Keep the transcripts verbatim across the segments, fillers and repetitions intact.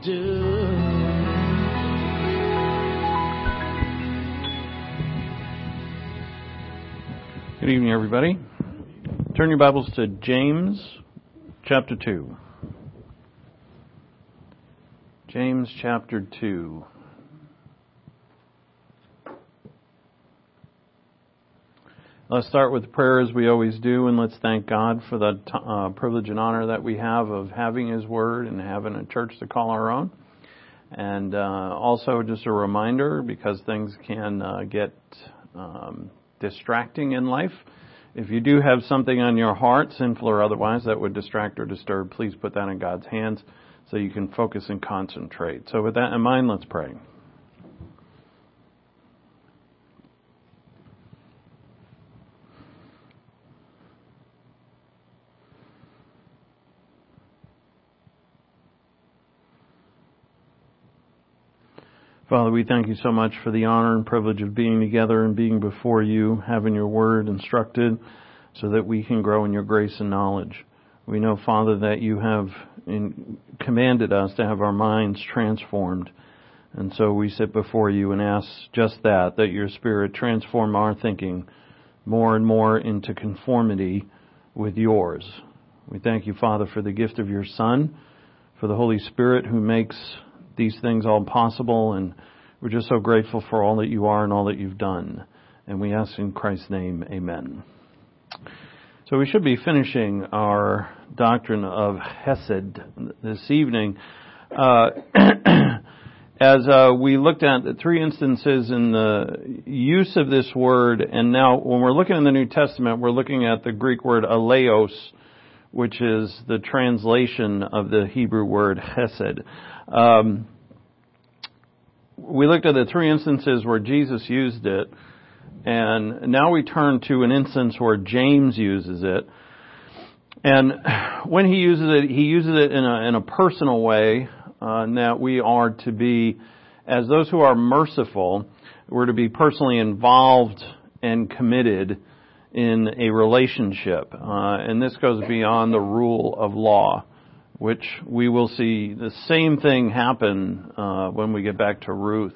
do. Good evening, everybody. Turn your Bibles to James chapter two. James chapter two. Let's start with prayer as we always do, and let's thank God for the uh, privilege and honor that we have of having His Word and having a church to call our own. And uh, also just a reminder, because things can uh, get um, distracting in life. If you do have something on your heart, sinful or otherwise, that would distract or disturb, please put that in God's hands so you can focus and concentrate. So with that in mind, let's pray. Father, we thank you so much for the honor and privilege of being together and being before you, having your word instructed so that we can grow in your grace and knowledge. We know, Father, that you have in, commanded us to have our minds transformed. And so we sit before you and ask just that, that your Spirit transform our thinking more and more into conformity with yours. We thank you, Father, for the gift of your Son, for the Holy Spirit who makes these things all possible, and we're just so grateful for all that you are and all that you've done. And we ask in Christ's name, amen. So we should be finishing our doctrine of Hesed this evening. Uh, as uh, we looked at the three instances in the use of this word, and now when we're looking in the New Testament, we're looking at the Greek word aleos, which is the translation of the Hebrew word Hesed. Um, we looked at the three instances where Jesus used it, and now we turn to an instance where James uses it. And when he uses it, he uses it in a, in a personal way, uh, in that we are to be, as those who are merciful, we're to be personally involved and committed in a relationship. Uh, and this goes beyond the rule of law, which we will see the same thing happen uh, when we get back to Ruth.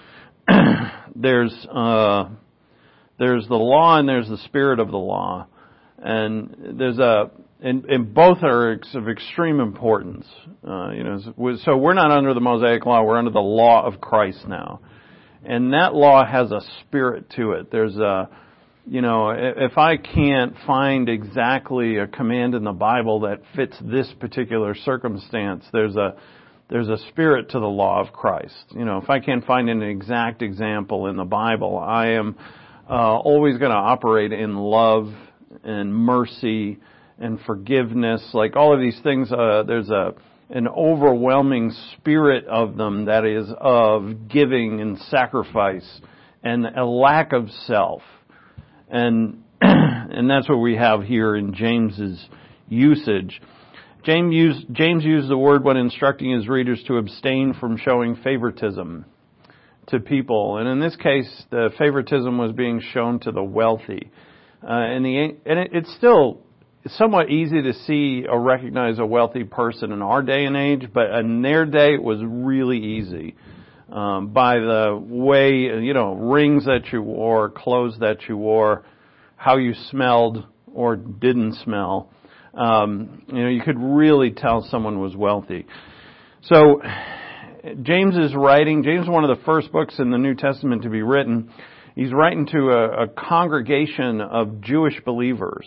there's uh, there's the law and there's the spirit of the law, and there's a and, and both are of extreme importance. Uh, you know, so we're not under the Mosaic law; we're under the law of Christ now, and that law has a spirit to it. There's a You know, if I can't find exactly a command in the Bible that fits this particular circumstance, there's a there's a spirit to the law of Christ. You know, if I can't find an exact example in the Bible, I am uh, always going to operate in love and mercy and forgiveness. Like all of these things, uh, there's a an overwhelming spirit of them that is of giving and sacrifice and a lack of self. And and that's what we have here in James's usage. James used, James used the word when instructing his readers to abstain from showing favoritism to people. And in this case, the favoritism was being shown to the wealthy. Uh, and the and it, it's still somewhat easy to see or recognize a wealthy person in our day and age, but in their day it was really easy. Um, by the way, you know, rings that you wore, clothes that you wore, how you smelled or didn't smell. Um, you know, you could really tell someone was wealthy. So, James is writing, James is one of the first books in the New Testament to be written. He's writing to a, a congregation of Jewish believers.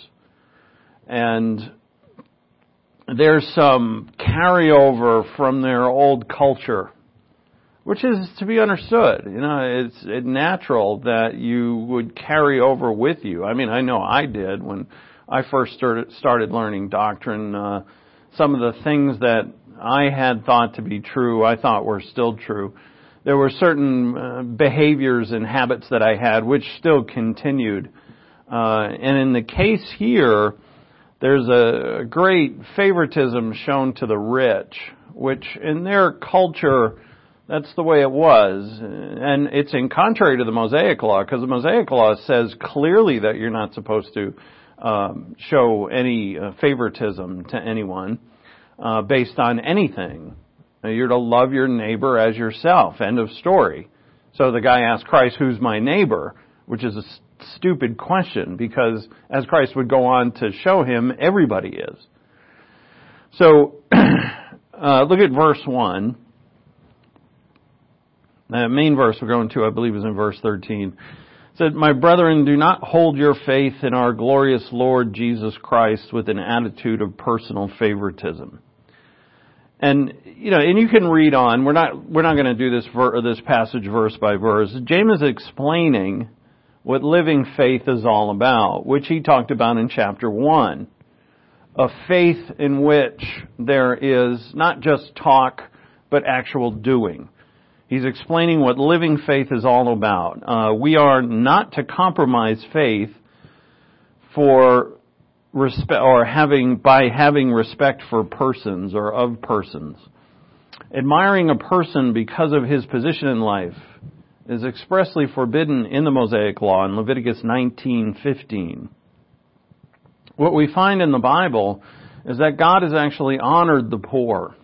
And there's some carryover from their old culture, which is to be understood. You know, it's, it's natural that you would carry over with you. I mean, I know I did when I first started, started learning doctrine. Uh, some of the things that I had thought to be true, I thought were still true. There were certain uh, behaviors and habits that I had which still continued. Uh, and in the case here, there's a great favoritism shown to the rich, which in their culture, that's the way it was. And it's in contrary to the Mosaic Law, because the Mosaic Law says clearly that you're not supposed to um, show any uh, favoritism to anyone uh, based on anything. Now, you're to love your neighbor as yourself. End of story. So the guy asked Christ, who's my neighbor? Which is a st- stupid question, because as Christ would go on to show him, everybody is. So, uh, look at verse one. The main verse we're going to, I believe, is in verse thirteen. It said, "My brethren, do not hold your faith in our glorious Lord Jesus Christ with an attitude of personal favoritism." And, you know, and you can read on. We're not, we're not going to do this ver- this passage verse by verse. James is explaining what living faith is all about, which he talked about in chapter one. A faith in which there is not just talk, but actual doing. He's explaining what living faith is all about. Uh, we are not to compromise faith for respect, or having, by having respect for persons or of persons. Admiring a person because of his position in life is expressly forbidden in the Mosaic Law in Leviticus nineteen fifteen. What we find in the Bible is that God has actually honored the poor.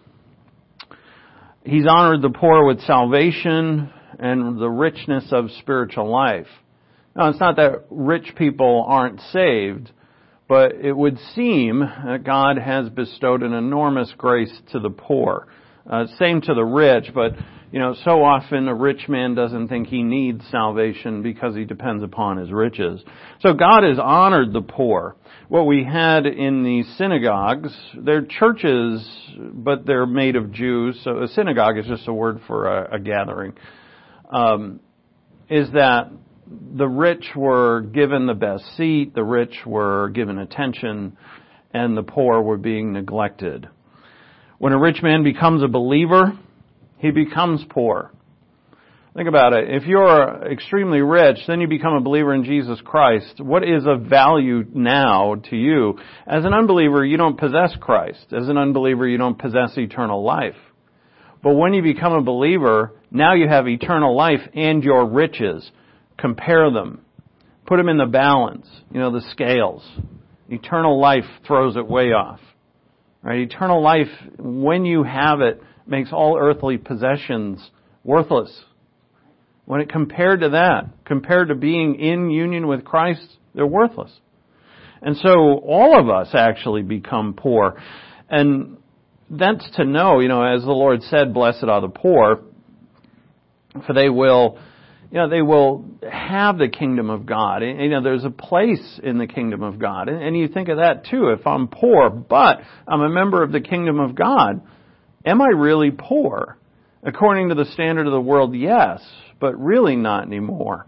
He's honored the poor with salvation and the richness of spiritual life. Now, it's not that rich people aren't saved, but it would seem that God has bestowed an enormous grace to the poor. Uh, same to the rich, but, you know, so often a rich man doesn't think he needs salvation because he depends upon his riches. So God has honored the poor. What we had in the synagogues, they're churches, but they're made of Jews, so a synagogue is just a word for a, a gathering, um, is that the rich were given the best seat, the rich were given attention, and the poor were being neglected. When a rich man becomes a believer, he becomes poor. Think about it. If you're extremely rich, then you become a believer in Jesus Christ. What is of value now to you? As an unbeliever, you don't possess Christ. As an unbeliever, you don't possess eternal life. But when you become a believer, now you have eternal life and your riches. Compare them. Put them in the balance. You know, the scales. Eternal life throws it way off. Right? Eternal life, when you have it, makes all earthly possessions worthless. When it compared to that, compared to being in union with Christ, they're worthless. And so all of us actually become poor. And that's to know, you know, as the Lord said, blessed are the poor, for they will, you know, they will have the kingdom of God. And, you know, there's a place in the kingdom of God. And, and you think of that too. If I'm poor, but I'm a member of the kingdom of God, am I really poor? According to the standard of the world, yes, but really not anymore.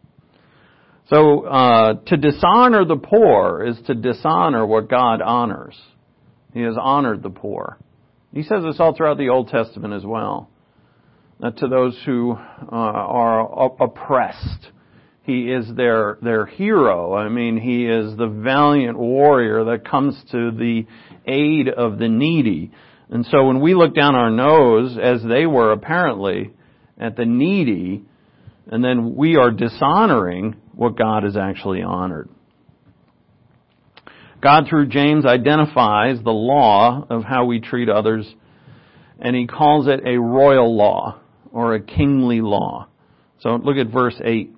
So, uh, to dishonor the poor is to dishonor what God honors. He has honored the poor. He says this all throughout the Old Testament as well. That to those who uh, are oppressed, He is their, their hero. I mean, He is the valiant warrior that comes to the aid of the needy. And so when we look down our nose, as they were apparently, at the needy, and then we are dishonoring what God has actually honored. God, through James, identifies the law of how we treat others, and He calls it a royal law, or a kingly law. So look at verse eight.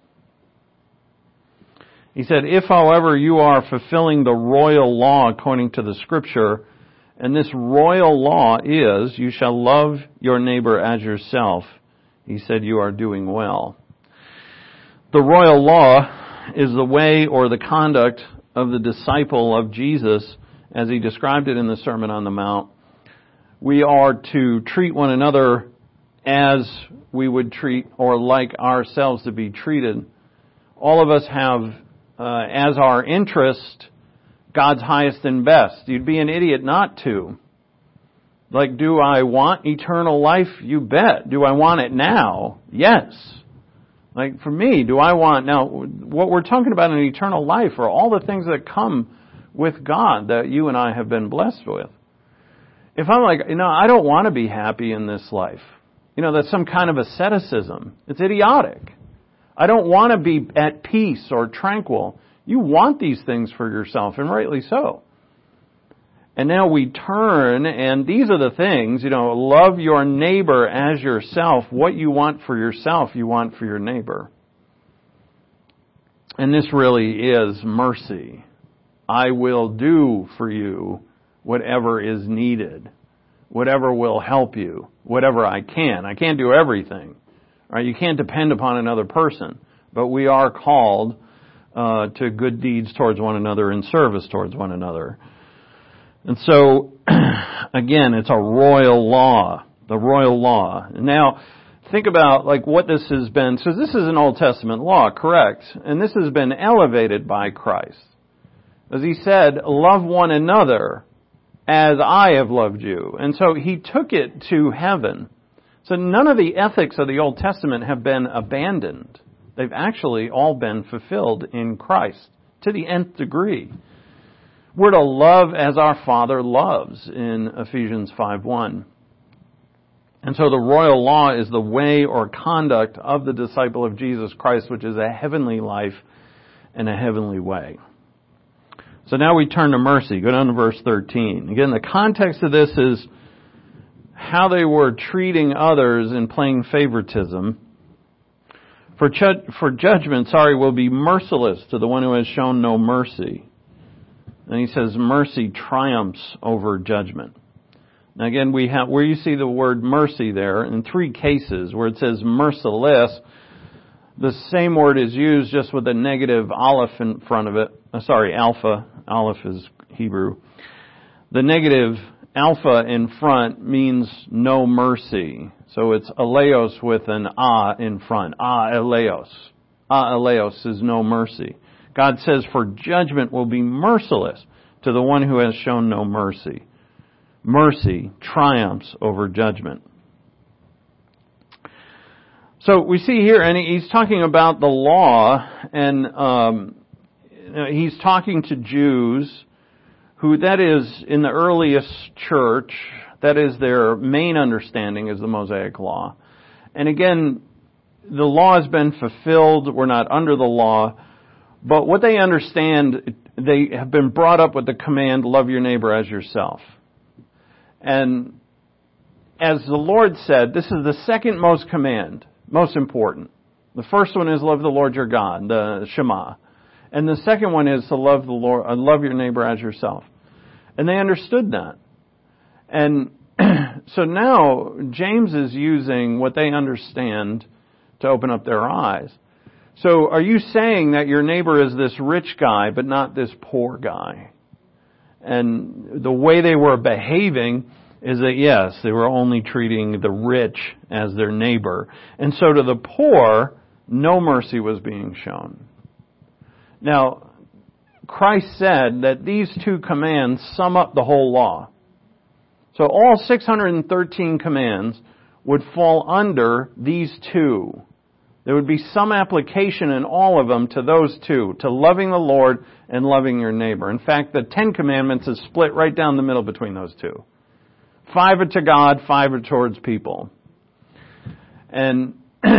He said, "If, however, you are fulfilling the royal law according to the Scripture, and this royal law is, you shall love your neighbor as yourself," he said, "you are doing well." The royal law is the way or the conduct of the disciple of Jesus, as He described it in the Sermon on the Mount. We are to treat one another as we would treat or like ourselves to be treated. All of us have, uh, as our interest, God's highest and best. You'd be an idiot not to. Like, do I want eternal life? You bet. Do I want it now? Yes. Like, for me, do I want... Now, what we're talking about in eternal life are all the things that come with God that you and I have been blessed with. If I'm like, you know, I don't want to be happy in this life. You know, that's some kind of asceticism. It's idiotic. I don't want to be at peace or tranquil. You want these things for yourself, and rightly so. And now we turn, and these are the things, you know, love your neighbor as yourself. What you want for yourself, you want for your neighbor. And this really is mercy. I will do for you whatever is needed, whatever will help you, whatever I can. I can't do everything. Right? You can't depend upon another person, but we are called uh, to good deeds towards one another and service towards one another. And so, again, it's a royal law, the royal law. Now, think about like what this has been. So this is an Old Testament law, correct? And this has been elevated by Christ. As he said, love one another as I have loved you. And so he took it to heaven. So none of the ethics of the Old Testament have been abandoned. They've actually all been fulfilled in Christ to the nth degree. We're to love as our Father loves in Ephesians five one. And so the royal law is the way or conduct of the disciple of Jesus Christ, which is a heavenly life and a heavenly way. So now we turn to mercy. Go down to verse thirteen. Again, the context of this is how they were treating others and playing favoritism. For, ju- for judgment, sorry, will be merciless to the one who has shown no mercy. And he says mercy triumphs over judgment. Now again, we have, where you see the word mercy there, in three cases where it says merciless, the same word is used just with a negative aleph in front of it. Uh, sorry, alpha. Aleph is Hebrew. The negative alpha in front means no mercy. So it's aleos with an a in front. A aleos. A aleos is no mercy. God says, for judgment will be merciless to the one who has shown no mercy. Mercy triumphs over judgment. So we see here, and he's talking about the law, and um, he's talking to Jews who, that is, in the earliest church, that is their main understanding is the Mosaic Law. And again, the law has been fulfilled. We're not under the law. But what they understand, they have been brought up with the command, love your neighbor as yourself. And as the Lord said, this is the second most command, most important. The first one is love the Lord your God, the Shema. And the second one is to love the Lord, uh, love your neighbor as yourself. And they understood that. And so now James is using what they understand to open up their eyes. So are you saying that your neighbor is this rich guy, but not this poor guy? And the way they were behaving is that, yes, they were only treating the rich as their neighbor. And so to the poor, no mercy was being shown. Now, Christ said that these two commands sum up the whole law. So all six hundred thirteen commands would fall under these two. There would be some application in all of them to those two, to loving the Lord and loving your neighbor. In fact, the Ten Commandments is split right down the middle between those two. Five are to God, five are towards people. And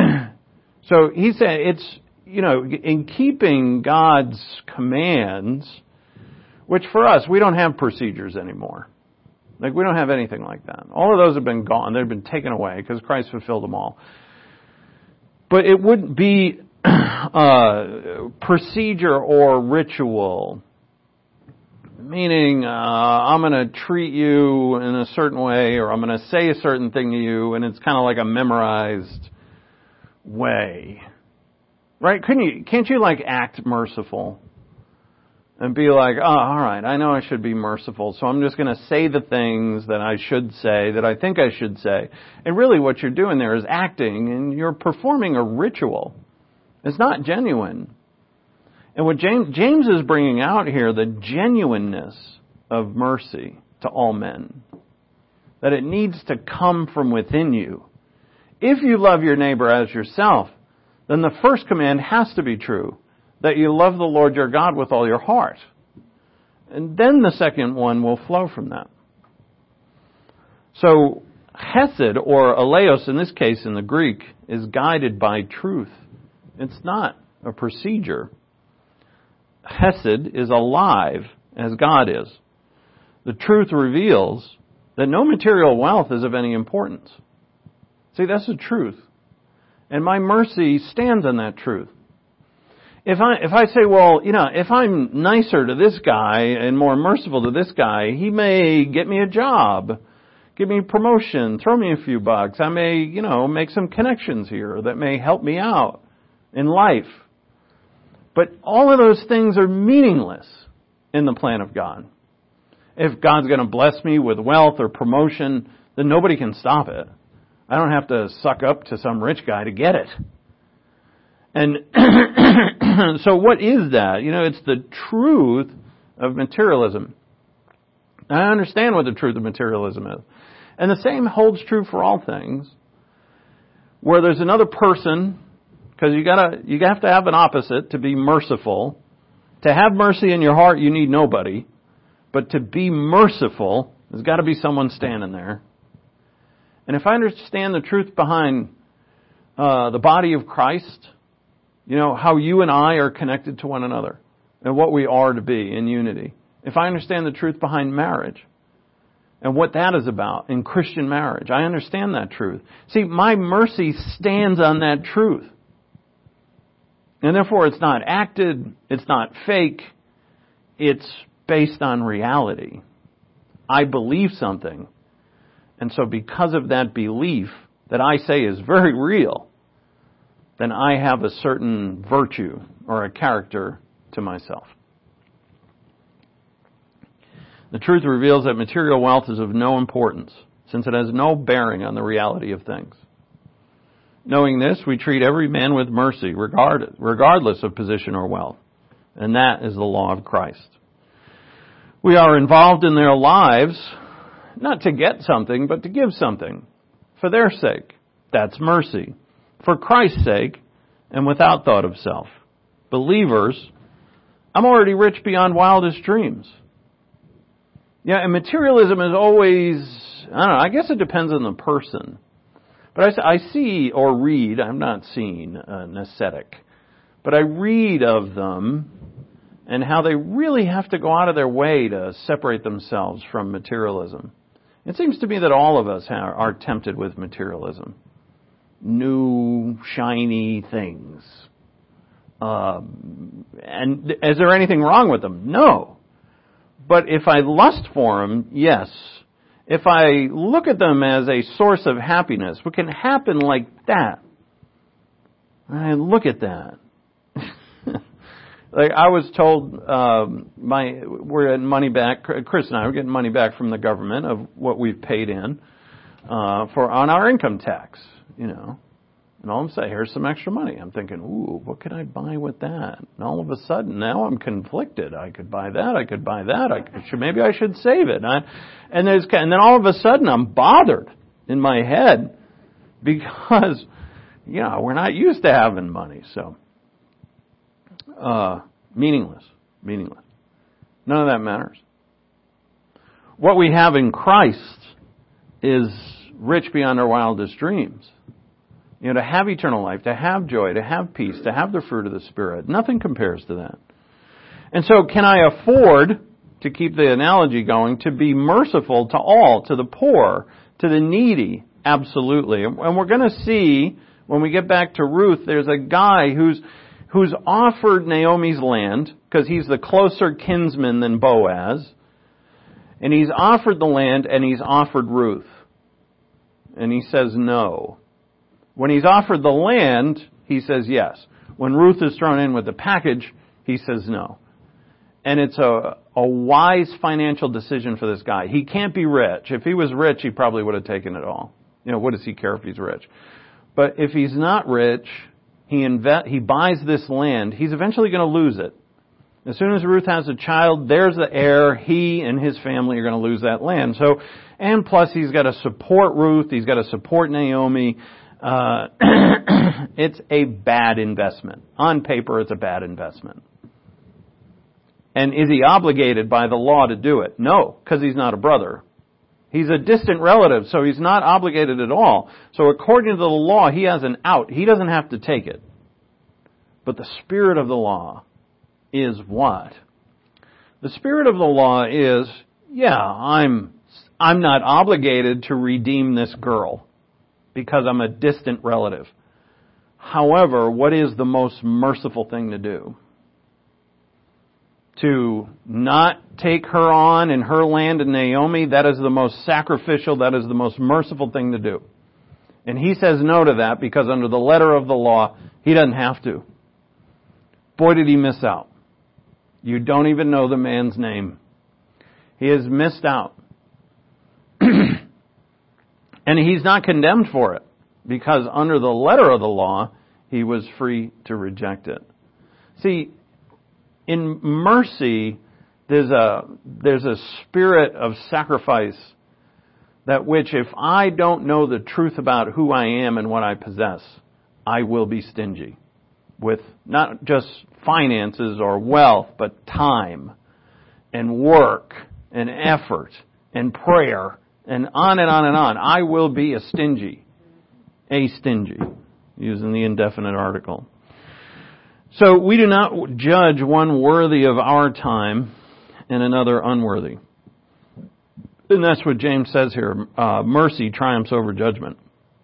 so he said it's, you know, in keeping God's commands, which for us, we don't have procedures anymore. Like, we don't have anything like that. All of those have been gone. They've been taken away because Christ fulfilled them all. But it wouldn't be uh, procedure or ritual. Meaning, uh, I'm going to treat you in a certain way, or I'm going to say a certain thing to you, and it's kind of like a memorized way. Right? Couldn't you, can't you like act merciful? And be like, oh, all right, I know I should be merciful, so I'm just going to say the things that I should say, that I think I should say. And really what you're doing there is acting, and you're performing a ritual. It's not genuine. And what James, James is bringing out here, the genuineness of mercy to all men. That it needs to come from within you. If you love your neighbor as yourself, then the first command has to be true. That you love the Lord your God with all your heart. And then the second one will flow from that. So, Hesed, or aleos in this case in the Greek, is guided by truth. It's not a procedure. Hesed is alive as God is. The truth reveals that no material wealth is of any importance. See, that's the truth. And my mercy stands on that truth. If I, if I say, well, you know, if I'm nicer to this guy and more merciful to this guy, he may get me a job, give me a promotion, throw me a few bucks. I may, you know, make some connections here that may help me out in life. But all of those things are meaningless in the plan of God. If God's going to bless me with wealth or promotion, then nobody can stop it. I don't have to suck up to some rich guy to get it. And so what is that? You know, it's the truth of materialism. I understand what the truth of materialism is. And the same holds true for all things. Where there's another person, because you gotta, you have to have an opposite to be merciful. To have mercy in your heart, you need nobody. But to be merciful, there's got to be someone standing there. And if I understand the truth behind uh, the body of Christ, you know, how you and I are connected to one another and what we are to be in unity. If I understand the truth behind marriage and what that is about in Christian marriage, I understand that truth. See, my mercy stands on that truth. And therefore it's not acted, it's not fake, it's based on reality. I believe something. And so because of that belief that I say is very real, then I have a certain virtue or a character to myself. The truth reveals that material wealth is of no importance, since it has no bearing on the reality of things. Knowing this, we treat every man with mercy, regard, regardless of position or wealth. And that is the law of Christ. We are involved in their lives, not to get something, but to give something. For their sake. That's mercy. For Christ's sake, and without thought of self. Believers, I'm already rich beyond wildest dreams. Yeah, and materialism is always, I don't know, I guess it depends on the person. But I, I see or read, I'm not seeing an ascetic, but I read of them and how they really have to go out of their way to separate themselves from materialism. It seems to me that all of us are, are tempted with materialism. New, shiny things. Um, and is there anything wrong with them? No. But if I lust for them, yes. If I look at them as a source of happiness, what can happen like that? I look at that. Like I was told, um, my we're getting money back. Chris and I are getting money back from the government of what we've paid in uh, for on our income tax. You know, and all of a sudden, here's some extra money. I'm thinking, ooh, what could I buy with that? And all of a sudden, now I'm conflicted. I could buy that. I could buy that. I should, maybe I should save it. And, I, and there's and then all of a sudden, I'm bothered in my head because you know we're not used to having money, so. Uh, meaningless. Meaningless. None of that matters. What we have in Christ is rich beyond our wildest dreams. You know, to have eternal life, to have joy, to have peace, to have the fruit of the Spirit. Nothing compares to that. And so can I afford, to keep the analogy going, to be merciful to all, to the poor, to the needy? Absolutely. And we're going to see, when we get back to Ruth, there's a guy who's who's offered Naomi's land, because he's the closer kinsman than Boaz, and he's offered the land and he's offered Ruth. And he says no. When he's offered the land, he says yes. When Ruth is thrown in with the package, he says no. And it's a, a wise financial decision for this guy. He can't be rich. If he was rich, he probably would have taken it all. You know, what does he care if he's rich? But if he's not rich, He inve- he buys this land, he's eventually going to lose it. As soon as Ruth has a child, there's the heir. He and his family are going to lose that land. So, and plus he's got to support Ruth, he's got to support Naomi. Uh, it's a bad investment. On paper, it's a bad investment. And is he obligated by the law to do it? No, because he's not a brother. He's a distant relative, so he's not obligated at all. So according to the law, he has an out. He doesn't have to take it. But the spirit of the law is what? The spirit of the law is, yeah, I'm I'm not obligated to redeem this girl because I'm a distant relative. However, what is the most merciful thing to do? To not take her on in her land in Naomi, that is the most sacrificial, that is the most merciful thing to do. And he says no to that because under the letter of the law, he doesn't have to. Boy, did he miss out. You don't even know the man's name. He has missed out. And he's not condemned for it because under the letter of the law, he was free to reject it. See, in mercy, there's a, there's a spirit of sacrifice that which if I don't know the truth about who I am and what I possess, I will be stingy with not just finances or wealth, but time and work and effort and prayer and on and on and on. I will be a stingy, a stingy, using the indefinite article. So we do not judge one worthy of our time and another unworthy. And that's what James says here. Uh, mercy triumphs over judgment.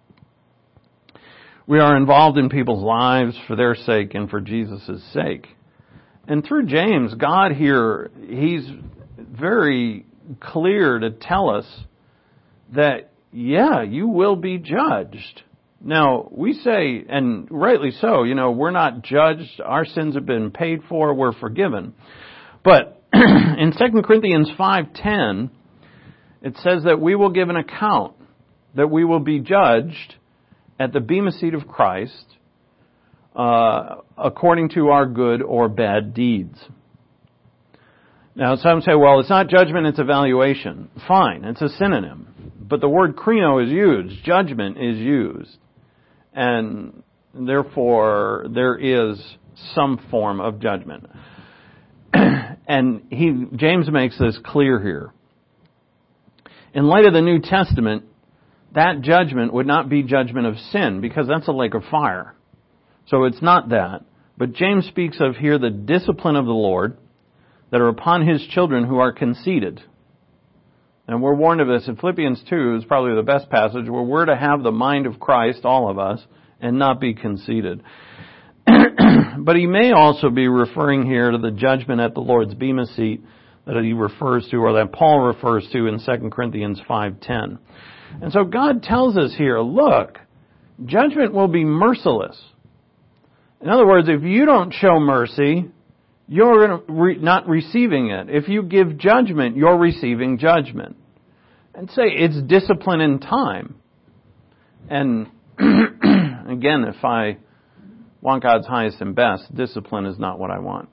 We are involved in people's lives for their sake and for Jesus' sake. And through James, God here, he's very clear to tell us that, yeah, you will be judged. Now, we say, and rightly so, you know, we're not judged. Our sins have been paid for. We're forgiven. But in Second Corinthians five ten, it says that we will give an account, that we will be judged at the bema seat of Christ uh, according to our good or bad deeds. Now, some say, well, it's not judgment, it's evaluation. Fine, it's a synonym. But the word krino is used. Judgment is used. And therefore, there is some form of judgment. And he, James makes this clear here. In light of the New Testament, that judgment would not be judgment of sin, because that's a lake of fire. So it's not that. But James speaks of here the discipline of the Lord that are upon his children who are conceited. And we're warned of this in Philippians two is probably the best passage where we're to have the mind of Christ, all of us, and not be conceited. But he may also be referring here to the judgment at the Lord's bema seat that he refers to, or that Paul refers to in Second Corinthians five ten. And so God tells us here, look, judgment will be merciless. In other words, if you don't show mercy, you're re- not receiving it. If you give judgment, you're receiving judgment. And say it's discipline in time. And again, if I want God's highest and best, discipline is not what I want.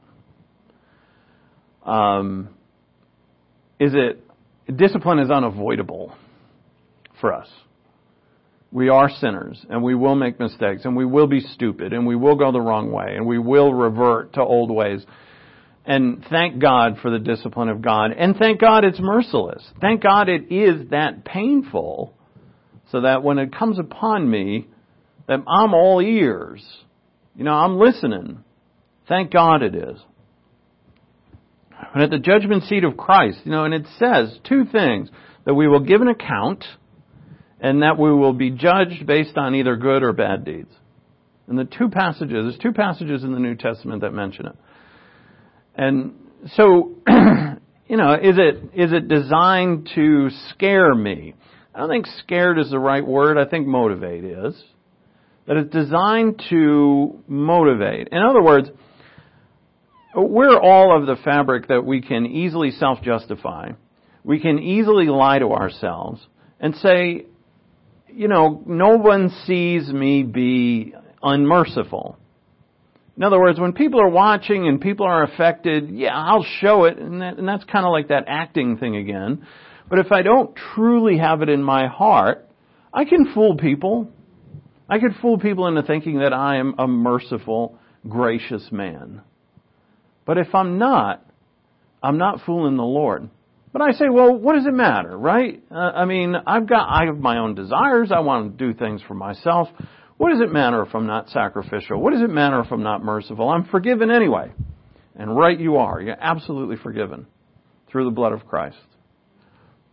Um, is it, discipline is unavoidable for us. We are sinners, and we will make mistakes, and we will be stupid, and we will go the wrong way, and we will revert to old ways. And thank God for the discipline of God. And thank God it's merciless. Thank God it is that painful, so that when it comes upon me, that I'm all ears. You know, I'm listening. Thank God it is. And at the judgment seat of Christ, you know, and it says two things, that we will give an account, and that we will be judged based on either good or bad deeds. And the two passages, there's two passages in the New Testament that mention it. And so, you know, is it is it designed to scare me? I don't think scared is the right word. I think motivate is. That it's designed to motivate. In other words, we're all of the fabric that we can easily self-justify. We can easily lie to ourselves and say, you know, no one sees me be unmerciful. In other words, when people are watching and people are affected, yeah, I'll show it, and, that, and that's kind of like that acting thing again. But if I don't truly have it in my heart, I can fool people. I can fool people into thinking that I am a merciful, gracious man. But if I'm not, I'm not fooling the Lord. But I say, well, what does it matter, right? Uh, I mean, I've got, I have my own desires. I want to do things for myself. What does it matter if I'm not sacrificial? What does it matter if I'm not merciful? I'm forgiven anyway. And right you are. You're absolutely forgiven through the blood of Christ.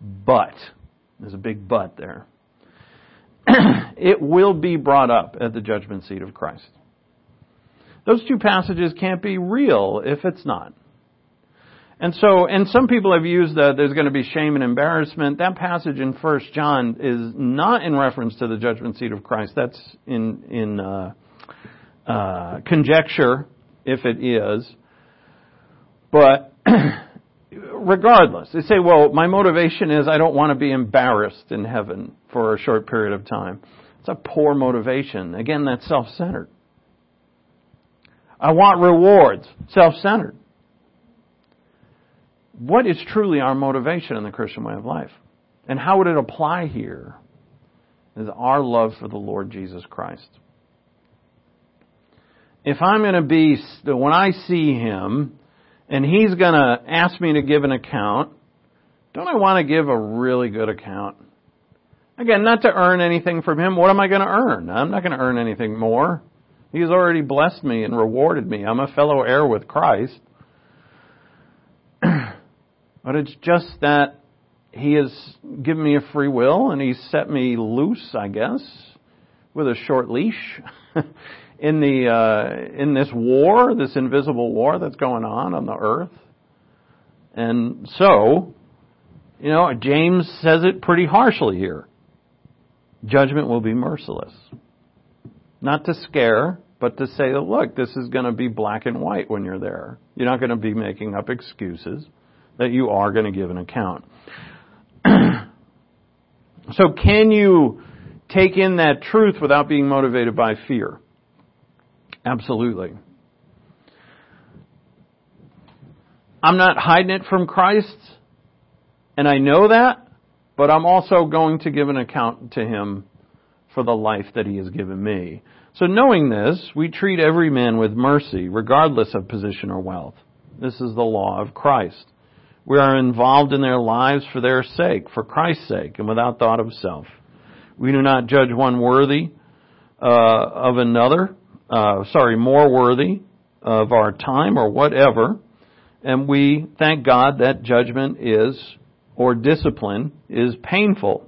But, there's a big but there, it will be brought up at the judgment seat of Christ. Those two passages can't be real if it's not. And so, and some people have used that there's going to be shame and embarrassment. That passage in First John is not in reference to the judgment seat of Christ. That's in, in, uh, uh, conjecture, if it is. But, regardless, they say, well, my motivation is I don't want to be embarrassed in heaven for a short period of time. It's a poor motivation. Again, that's self-centered. I want rewards. Self-centered. What is truly our motivation in the Christian way of life? And how would it apply here? Is our love for the Lord Jesus Christ. If I'm going to be, when I see Him, and He's going to ask me to give an account, don't I want to give a really good account? Again, not to earn anything from Him. What am I going to earn? I'm not going to earn anything more. He's already blessed me and rewarded me. I'm a fellow heir with Christ. But it's just that He has given me a free will and He's set me loose, I guess, with a short leash in the uh, in this war, this invisible war that's going on on the earth. And so, you know, James says it pretty harshly here. Judgment will be merciless. Not to scare, but to say, look, this is going to be black and white when you're there. You're not going to be making up excuses. That you are going to give an account. So can you take in that truth without being motivated by fear? Absolutely. I'm not hiding it from Christ, and I know that, but I'm also going to give an account to Him for the life that He has given me. So knowing this, we treat every man with mercy, regardless of position or wealth. This is the law of Christ. We are involved in their lives for their sake, for Christ's sake, and without thought of self. We do not judge one worthy uh, of another, uh, sorry, more worthy of our time or whatever. And we thank God that judgment is, or discipline, is painful.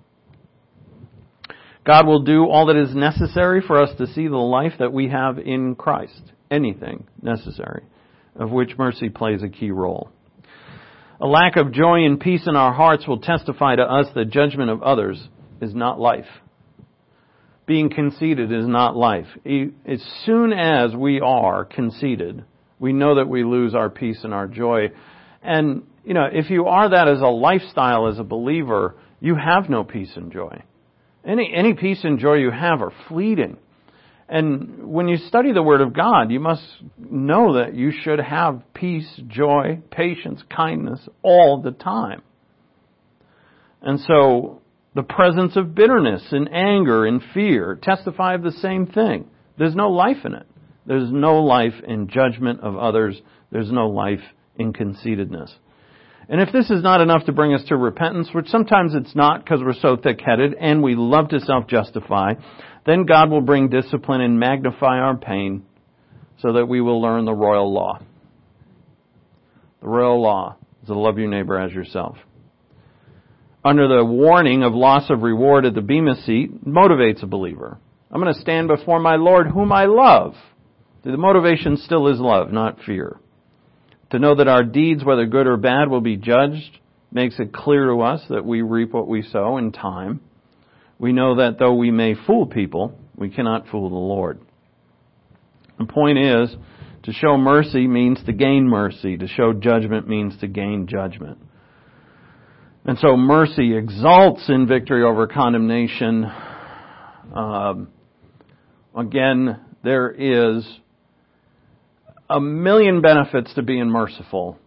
God will do all that is necessary for us to see the life that we have in Christ. Anything necessary, of which mercy plays a key role. A lack of joy and peace in our hearts will testify to us that judgment of others is not life. Being conceited is not life. As soon as we are conceited, we know that we lose our peace and our joy. And, you know, if you are that as a lifestyle, as a believer, you have no peace and joy. Any, any peace and joy you have are fleeting. And when you study the Word of God, you must know that you should have peace, joy, patience, kindness all the time. And so the presence of bitterness and anger and fear testify of the same thing. There's no life in it. There's no life in judgment of others. There's no life in conceitedness. And if this is not enough to bring us to repentance, which sometimes it's not because we're so thick-headed and we love to self-justify, then God will bring discipline and magnify our pain so that we will learn the royal law. The royal law is to love your neighbor as yourself. Under the warning of loss of reward at the Bema seat, motivates a believer. I'm going to stand before my Lord whom I love. The motivation still is love, not fear. To know that our deeds, whether good or bad, will be judged makes it clear to us that we reap what we sow in time. We know that though we may fool people, we cannot fool the Lord. The point is, to show mercy means to gain mercy. To show judgment means to gain judgment. And so mercy exalts in victory over condemnation. Um, again, there is a million benefits to being merciful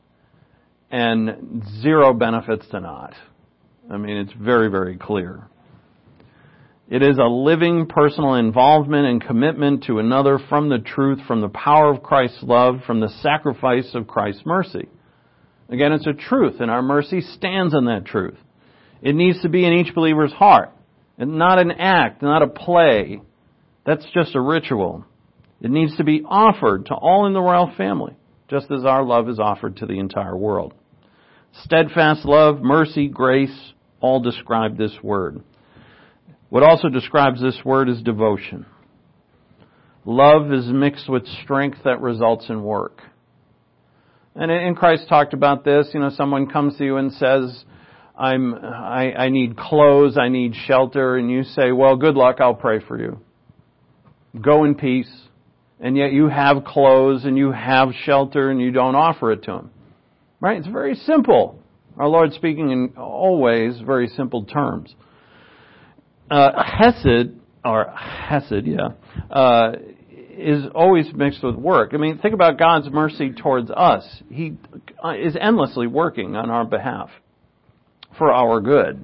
and zero benefits to not. I mean, it's very, very clear. It is a living personal involvement and commitment to another from the truth, from the power of Christ's love, from the sacrifice of Christ's mercy. Again, it's a truth, and our mercy stands on that truth. It needs to be in each believer's heart, and not an act, not a play. That's just a ritual. It needs to be offered to all in the royal family, just as our love is offered to the entire world. Steadfast love, mercy, grace, all describe this word. What also describes this word is devotion. Love is mixed with strength that results in work. And, and Christ talked about this. You know, someone comes to you and says, I'm, I, I need clothes, I need shelter, and you say, well, good luck, I'll pray for you. Go in peace. And yet you have clothes and you have shelter and you don't offer it to him. Right? It's very simple. Our Lord speaking in always very simple terms. Uh, Hesed, or Hesed, yeah, uh, is always mixed with work. I mean, think about God's mercy towards us. He is endlessly working on our behalf for our good.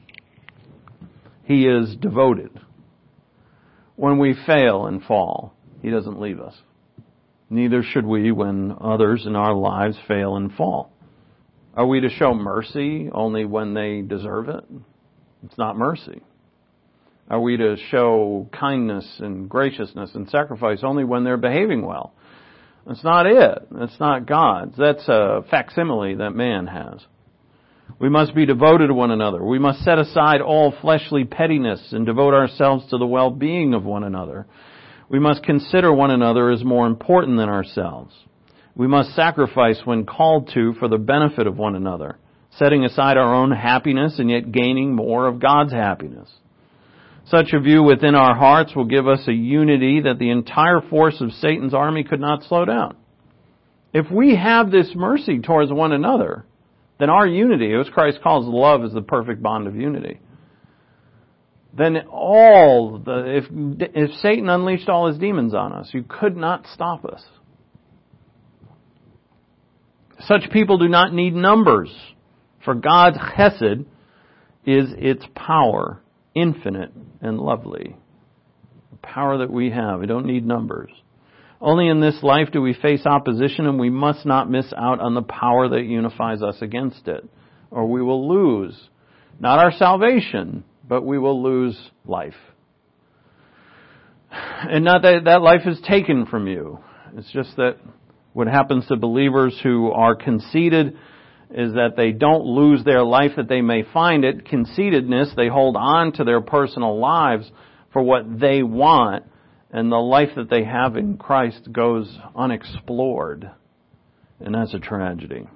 He is devoted. When we fail and fall, He doesn't leave us. Neither should we when others in our lives fail and fall. Are we to show mercy only when they deserve it? It's not mercy. Are we to show kindness and graciousness and sacrifice only when they're behaving well? That's not it. That's not God's. That's a facsimile that man has. We must be devoted to one another. We must set aside all fleshly pettiness and devote ourselves to the well-being of one another. We must consider one another as more important than ourselves. We must sacrifice when called to for the benefit of one another, setting aside our own happiness and yet gaining more of God's happiness. Such a view within our hearts will give us a unity that the entire force of Satan's army could not slow down. If we have this mercy towards one another, then our unity, as Christ calls love, is the perfect bond of unity. Then all the, if, if Satan unleashed all his demons on us, you could not stop us. Such people do not need numbers, for God's chesed is its power, infinite and lovely. The power that we have, we don't need numbers. Only in this life do we face opposition, and we must not miss out on the power that unifies us against it, or we will lose, not our salvation, but we will lose life. And not that that life is taken from you. It's just that what happens to believers who are conceited is that they don't lose their life that they may find it. Conceitedness, they hold on to their personal lives for what they want, and the life that they have in Christ goes unexplored. And that's a tragedy.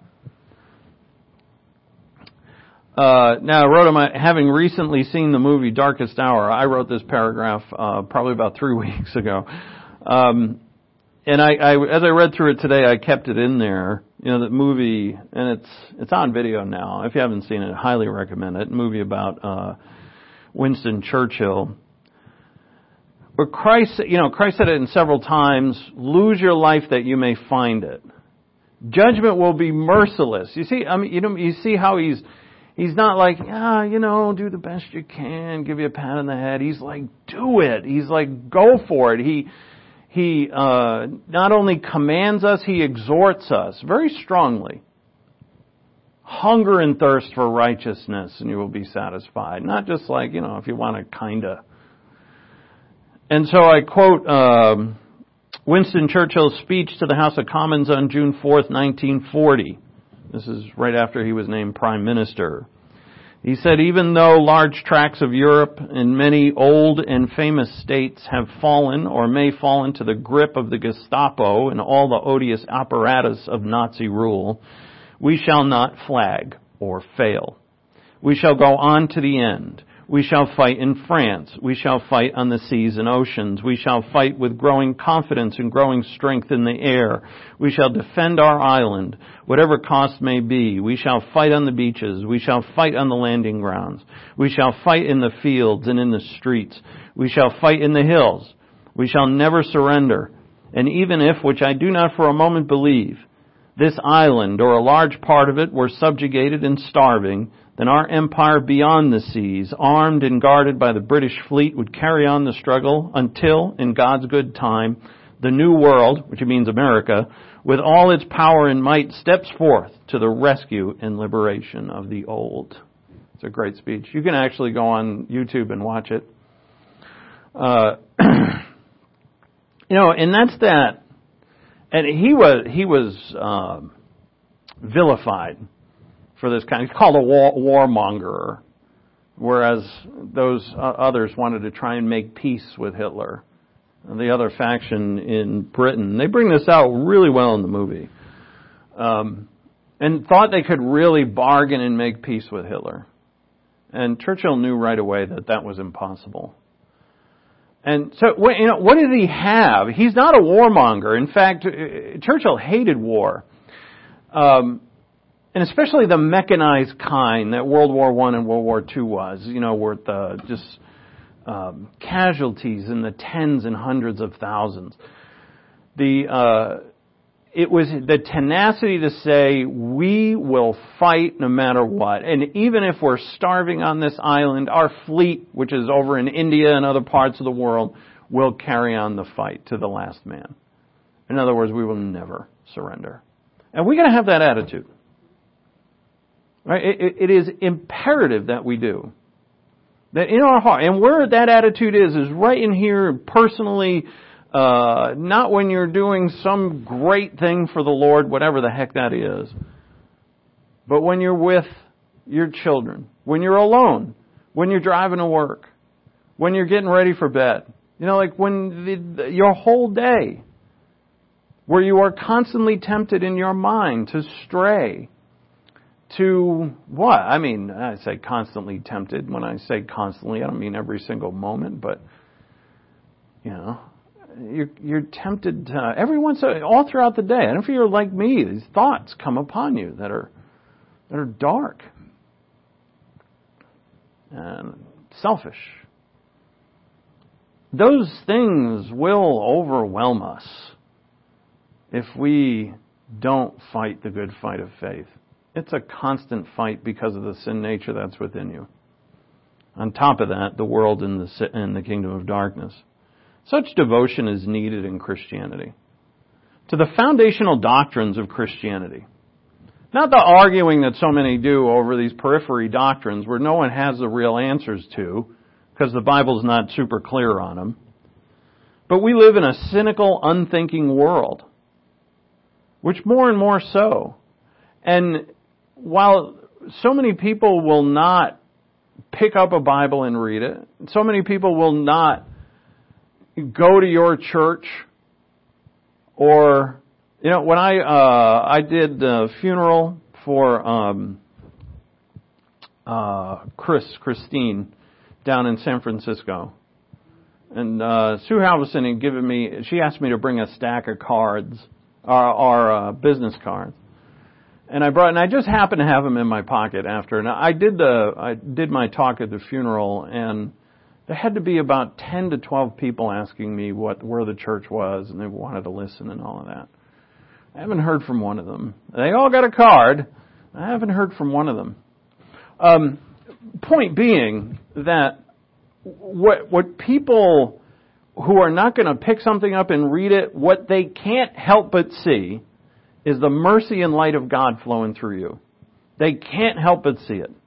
Uh, now, I wrote, my, having recently seen the movie Darkest Hour, I wrote this paragraph uh, probably about three weeks ago. Um, and I, I, as I read through it today, I kept it in there. You know, that movie, and it's it's on video now. If you haven't seen it, I highly recommend it. A movie about uh, Winston Churchill. But Christ, you know, Christ said it in several times, lose your life that you may find it. Judgment will be merciless. You see, I mean, you know, you see how he's, he's not like, ah, you know, do the best you can, give you a pat on the head. He's like, do it. He's like, go for it. He, he, uh, not only commands us, he exhorts us very strongly. Hunger and thirst for righteousness and you will be satisfied. Not just like, you know, if you want to kinda. And so I quote um, Winston Churchill's speech to the House of Commons on June fourth, nineteen forty. This is right after he was named Prime Minister. He said, even though large tracts of Europe and many old and famous states have fallen or may fall into the grip of the Gestapo and all the odious apparatus of Nazi rule, we shall not flag or fail. We shall go on to the end. We shall fight in France. We shall fight on the seas and oceans. We shall fight with growing confidence and growing strength in the air. We shall defend our island, whatever cost may be. We shall fight on the beaches. We shall fight on the landing grounds. We shall fight in the fields and in the streets. We shall fight in the hills. We shall never surrender. And even if, which I do not for a moment believe, this island or a large part of it were subjugated and starving, then our empire beyond the seas, armed and guarded by the British fleet, would carry on the struggle until, in God's good time, the new world, which means America, with all its power and might, steps forth to the rescue and liberation of the old. It's a great speech. You can actually go on YouTube and watch it. Uh, you know, and that's that. And he was he was um, vilified for this kind. He's called a war, warmonger, whereas those uh, others wanted to try and make peace with Hitler. And the other faction in Britain, they bring this out really well in the movie, um, and thought they could really bargain and make peace with Hitler. And Churchill knew right away that that was impossible. And so, you know, what did he have? He's not a warmonger. In fact, Churchill hated war. Um, and especially the mechanized kind that World War One and World War Two was, you know, where the just um, casualties in the tens and hundreds of thousands. The uh, it was the tenacity to say, we will fight no matter what. And even if we're starving on this island, our fleet, which is over in India and other parts of the world, will carry on the fight to the last man. In other words, we will never surrender. And we got to have that attitude. Right? It, it is imperative that we do. That in our heart, and where that attitude is, is right in here personally. Uh, not when you're doing some great thing for the Lord, whatever the heck that is. But when you're with your children, when you're alone, when you're driving to work, when you're getting ready for bed. You know, like when the, the, your whole day, where you are constantly tempted in your mind to stray to what? I mean, I say constantly tempted. When I say constantly, I don't mean every single moment, but, you know, You're, you're tempted to, every once in a while, all throughout the day. And if you're like me, these thoughts come upon you that are that are dark and selfish. Those things will overwhelm us if we don't fight the good fight of faith. It's a constant fight because of the sin nature that's within you. On top of that, the world and the and the kingdom of darkness. Such devotion is needed in Christianity. To the foundational doctrines of Christianity. Not the arguing that so many do over these periphery doctrines where no one has the real answers to, because the Bible's not super clear on them. But we live in a cynical, unthinking world. Which more and more so. And while so many people will not pick up a Bible and read it, so many people will not go to your church, or, you know, when I uh, I did the funeral for um, uh, Chris, Christine, down in San Francisco, and uh, Sue Halverson had given me, she asked me to bring a stack of cards, our, our uh, business cards, and I brought, and I just happened to have them in my pocket after, and I did the I did my talk at the funeral, and there had to be about ten to twelve people asking me what where the church was, and they wanted to listen and all of that. I haven't heard from one of them. They all got a card. I haven't heard from one of them. Um, point being that what what people who are not going to pick something up and read it, what they can't help but see is the mercy and light of God flowing through you. They can't help but see it.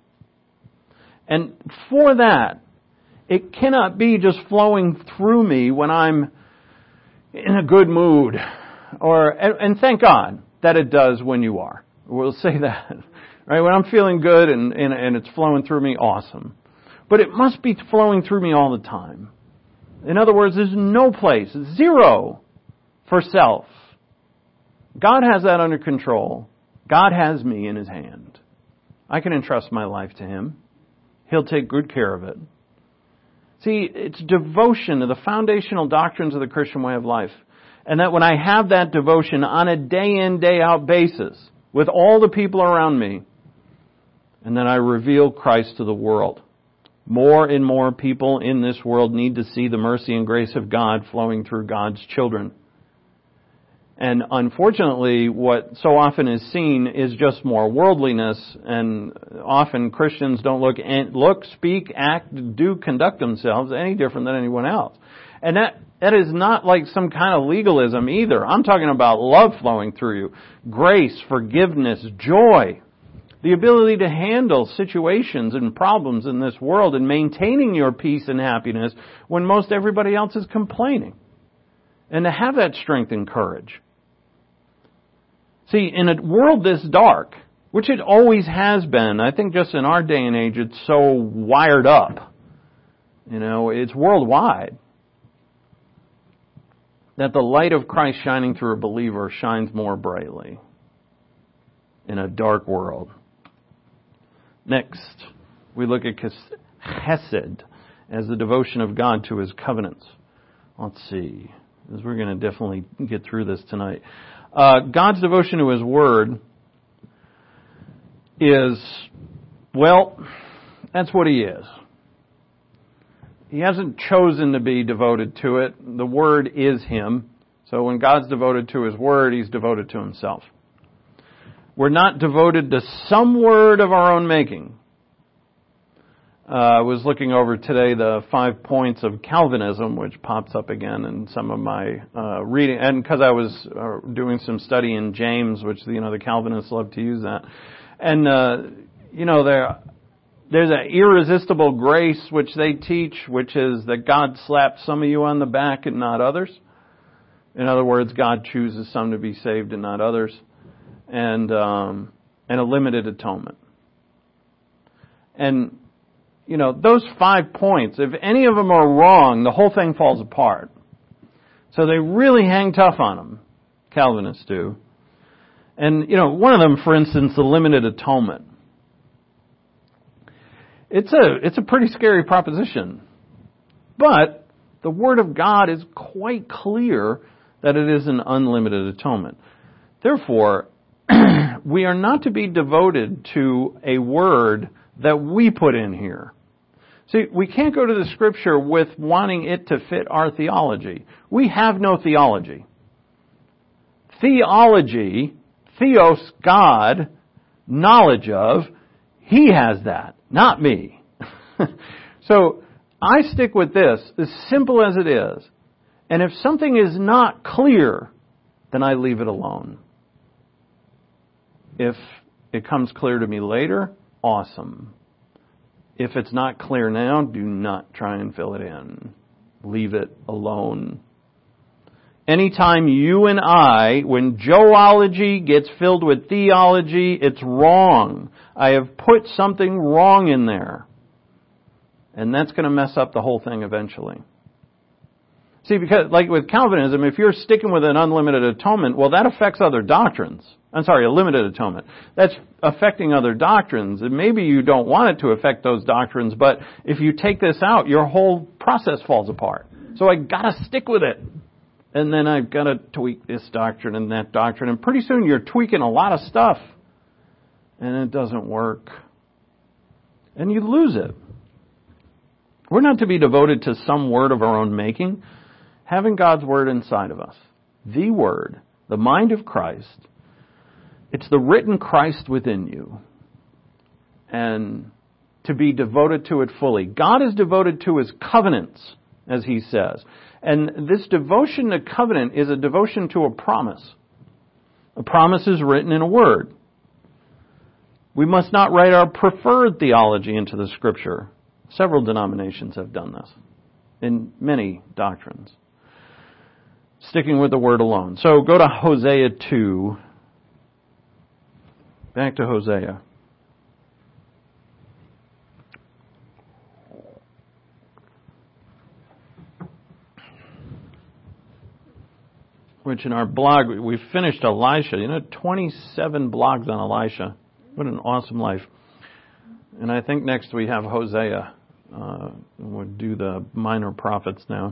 And for that, it cannot be just flowing through me when I'm in a good mood. Or, and, and thank God that it does when you are. We'll say that. Right? When I'm feeling good and, and, and it's flowing through me, awesome. But it must be flowing through me all the time. In other words, there's no place, zero, for self. God has that under control. God has me in His hand. I can entrust my life to Him. He'll take good care of it. See, it's devotion to the foundational doctrines of the Christian way of life. And that when I have that devotion on a day in, day out basis with all the people around me, and then I reveal Christ to the world. More and more people in this world need to see the mercy and grace of God flowing through God's children. And unfortunately, what so often is seen is just more worldliness, and often Christians don't look, look, speak, act, do, conduct themselves any different than anyone else. And that that is not like some kind of legalism either. I'm talking about love flowing through you, grace, forgiveness, joy, the ability to handle situations and problems in this world and maintaining your peace and happiness when most everybody else is complaining. And to have that strength and courage. See, in a world this dark, which it always has been. I think just in our day and age, it's so wired up. You know, it's worldwide. That the light of Christ shining through a believer shines more brightly in a dark world. Next, we look at Chesed as the devotion of God to His covenants. Let's see, because we're going to definitely get through this tonight. Uh, God's devotion to His Word is, well, that's what He is. He hasn't chosen to be devoted to it. The Word is Him. So when God's devoted to His Word, He's devoted to Himself. We're not devoted to some word of our own making. Uh, I was looking over today the five points of Calvinism, which pops up again in some of my uh, reading. And because I was uh, doing some study in James, which, you know, the Calvinists love to use that. And, uh, you know, there... There's an irresistible grace which they teach, which is that God slaps some of you on the back and not others. In other words, God chooses some to be saved and not others. And um, and a limited atonement. And, you know, those five points, if any of them are wrong, the whole thing falls apart. So they really hang tough on them, Calvinists do. And, you know, one of them, for instance, the limited atonement. It's a it's a pretty scary proposition. But the Word of God is quite clear that it is an unlimited atonement. Therefore, we are not to be devoted to a word that we put in here. See, we can't go to the Scripture with wanting it to fit our theology. We have no theology. Theology, theos, God, knowledge of, He has that. Not me. So I stick with this, as simple as it is. And if something is not clear, then I leave it alone. If it comes clear to me later, awesome. If it's not clear now, do not try and fill it in. Leave it alone. Anytime you and I, when Joeology gets filled with theology, it's wrong. I have put something wrong in there. And that's going to mess up the whole thing eventually. See, because like with Calvinism, if you're sticking with an unlimited atonement, well, that affects other doctrines. I'm sorry, a limited atonement. That's affecting other doctrines. And maybe you don't want it to affect those doctrines, but if you take this out, your whole process falls apart. So I gotta stick with it. And then I've got to tweak this doctrine and that doctrine. And pretty soon you're tweaking a lot of stuff. And it doesn't work. And you lose it. We're not to be devoted to some word of our own making. Having God's Word inside of us. The Word. The mind of Christ. It's the written Christ within you. And to be devoted to it fully. God is devoted to His covenants, as He says. And this devotion to covenant is a devotion to a promise. A promise is written in a word. We must not write our preferred theology into the Scripture. Several denominations have done this in many doctrines. Sticking with the word alone. So go to Hosea two. Back to Hosea. Which in our blog, we finished Elisha. You know, twenty-seven blogs on Elisha. What an awesome life. And I think next we have Hosea. Uh, we'll do the minor prophets now.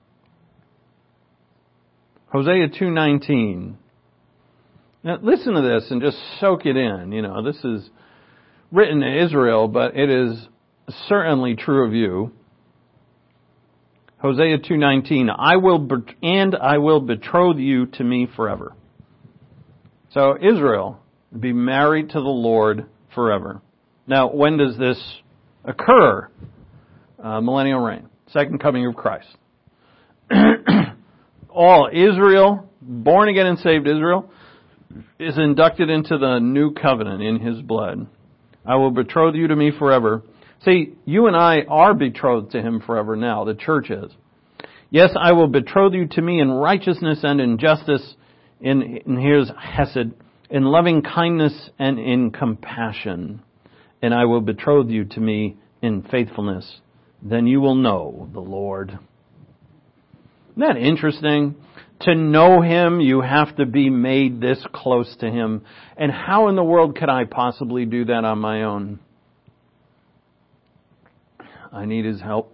Hosea two nineteen. Now listen to this and just soak it in. You know, this is written to Israel, but it is certainly true of you. Hosea two nineteen, I will bet- and I will betroth you to me forever. So Israel, be married to the Lord forever. Now, when does this occur? Uh, millennial reign, second coming of Christ. All Israel, born again and saved Israel, is inducted into the new covenant in His blood. I will betroth you to me forever. See, you and I are betrothed to Him forever now. The church is. Yes, I will betroth you to me in righteousness and in justice. In, and here's Hesed. in loving kindness and in compassion, and I will betroth you to me in faithfulness. Then you will know the Lord. Isn't that interesting? To know Him, you have to be made this close to Him. And how in the world could I possibly do that on my own? I need His help.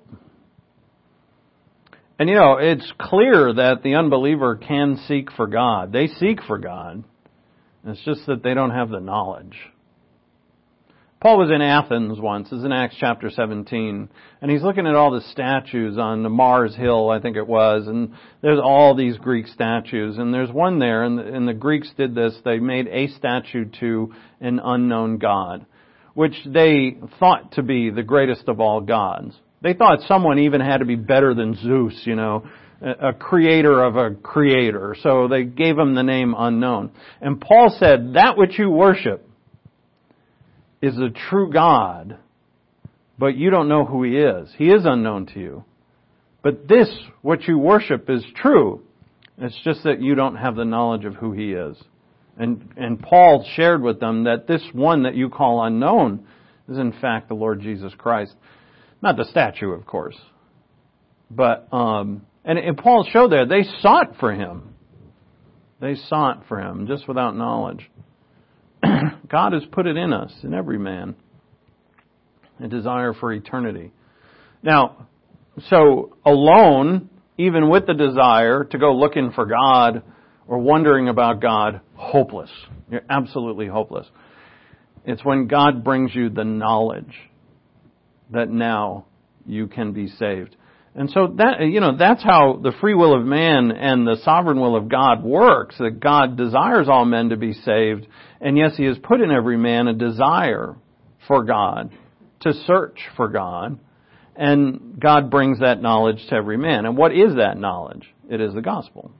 And you know, it's clear that the unbeliever can seek for God. They seek for God. It's just that they don't have the knowledge. Paul was in Athens once. This is in Acts chapter seventeen. And he's looking at all the statues on the Mars Hill, I think it was. And there's all these Greek statues. And there's one there, and the, and the Greeks did this. They made a statue to an unknown god, which they thought to be the greatest of all gods. They thought someone even had to be better than Zeus, you know, a creator of a creator. So they gave him the name Unknown. And Paul said, that which you worship is a true God, but you don't know who He is. He is unknown to you. But this, what you worship, is true. It's just that you don't have the knowledge of who He is. And, and Paul shared with them that this one that you call unknown is in fact the Lord Jesus Christ. Not the statue, of course. But, um, and, and Paul showed there, they sought for Him. They sought for Him, just without knowledge. God has put it in us, in every man, a desire for eternity. Now, so alone, even with the desire to go looking for God or wondering about God, hopeless. You're absolutely hopeless. It's when God brings you the knowledge that now you can be saved. And so that, you know, that's how the free will of man and the sovereign will of God works, that God desires all men to be saved. And yes, He has put in every man a desire for God, to search for God. And God brings that knowledge to every man. And what is that knowledge? It is the gospel.